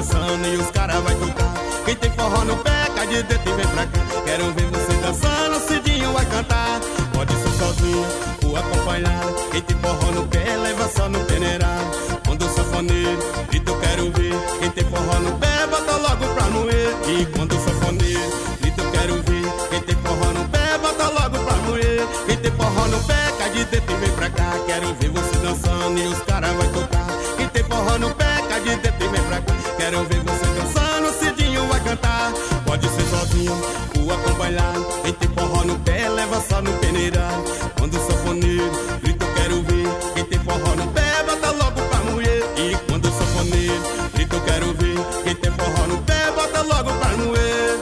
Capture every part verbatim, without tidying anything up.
dançando e os caras vai tocar. Quem tem forró no pé, cai de dentro e vem pra cá. Quero ver você dançando, o Cidinho vai cantar. Pode ser sozinho ou acompanhado. Quem tem forró no pé, leva só no peneirado. Quando o sanfoneiro grita eu quero ver. Quem tem forró no pé, bota logo pra moer. E quando o sanfoneiro grita eu quero ver. Quem tem forró no pé, bota logo pra moer. Quem tem forró no pé, cai de dentro e vem pra cá. Quero ver você dançando e os caras vai tocar. Quem tem forró no pé, cai de dentro e vem pra cá. Quero ver você dançando, o Cidinho vai cantar. Pode ser sozinho ou acompanhado. Quem tem forró no pé, leva só no peneirado. Quando o sanfoneiro grita eu quero ver. Quem tem forró no pé, bota logo pra moer. E quando o sanfoneiro grita eu quero ver. Quem tem forró no pé, bota logo pra moer.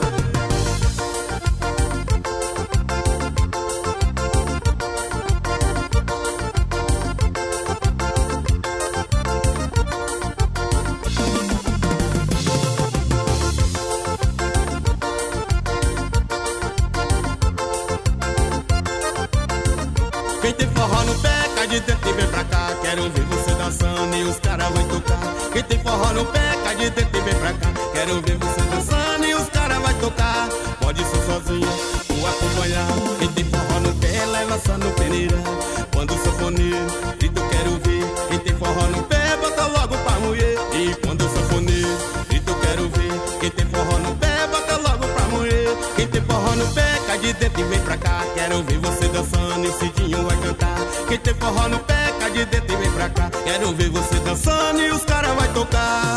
Quem tem forró no pé, cai de dentro e vem pra cá. Quero ver você dançando e os caras vai tocar. Quem tem forró no pé, cai de dentro e vem pra cá. Quero ver você dançando e os caras vai tocar. Pode ser sozinho ou acompanhado. Quem tem forró no pé, leva só no peneirão. Quando o sanfoneiro grita eu quero ver. Quem tem forró no pé, bota logo pra mulher. E quando o sanfoneiro grita eu quero ver. Quem tem forró no pé, bota logo pra mulher. Quem tem forró no pé, cai de dentro e vem pra cá. Quero ver você dançando e o Cidinho vai cantar. Quem tem forró no pé, cai de dentro e vem pra cá. Quero ver você dançando e os caras vai tocar.